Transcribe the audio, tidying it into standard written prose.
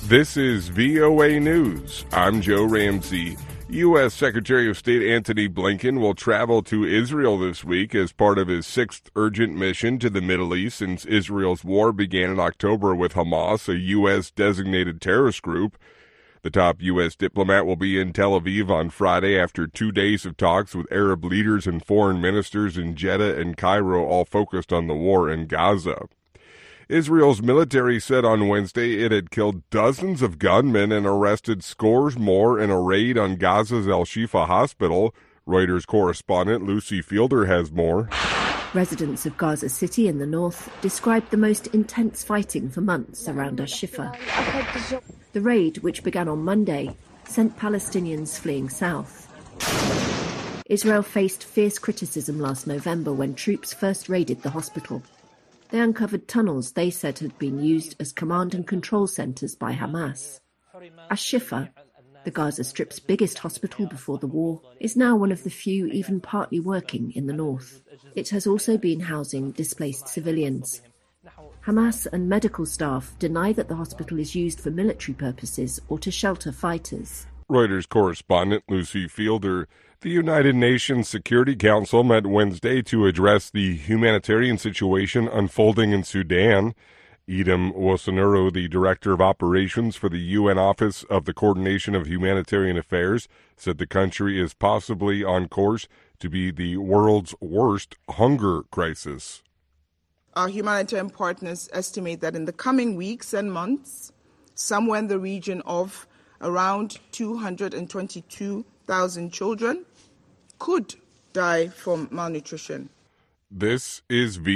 This is VOA News. I'm Joe Ramsey. U.S. Secretary of State Antony Blinken will travel to Israel this week as part of his sixth urgent mission to the Middle East since Israel's war began in October with Hamas, a U.S.-designated terrorist group. The top U.S. diplomat will be in Tel Aviv on Friday after 2 days of talks with Arab leaders and foreign ministers in Jeddah and Cairo, all focused on the war in Gaza. Israel's military said on Wednesday it had killed dozens of gunmen and arrested scores more in a raid on Gaza's Al-Shifa hospital. Reuters correspondent Lucy Fielder has more. Residents of Gaza City in the north described the most intense fighting for months around Al-Shifa. The raid, which began on Monday, sent Palestinians fleeing south. Israel faced fierce criticism last November when troops first raided the hospital. They uncovered tunnels they said had been used as command and control centres by Hamas. Al-Shifa, the Gaza Strip's biggest hospital before the war, is now one of the few even partly working in the north. It has also been housing displaced civilians. Hamas and medical staff deny that the hospital is used for military purposes or to shelter fighters. Reuters correspondent Lucy Fielder. The United Nations Security Council met Wednesday to address the humanitarian situation unfolding in Sudan. Edom Wosenuro, the Director of Operations for the UN Office of the Coordination of Humanitarian Affairs, said the country is possibly on course to be the world's worst hunger crisis. Our humanitarian partners estimate that in the coming weeks and months, somewhere in the region of around 222,000 children could die from malnutrition. This is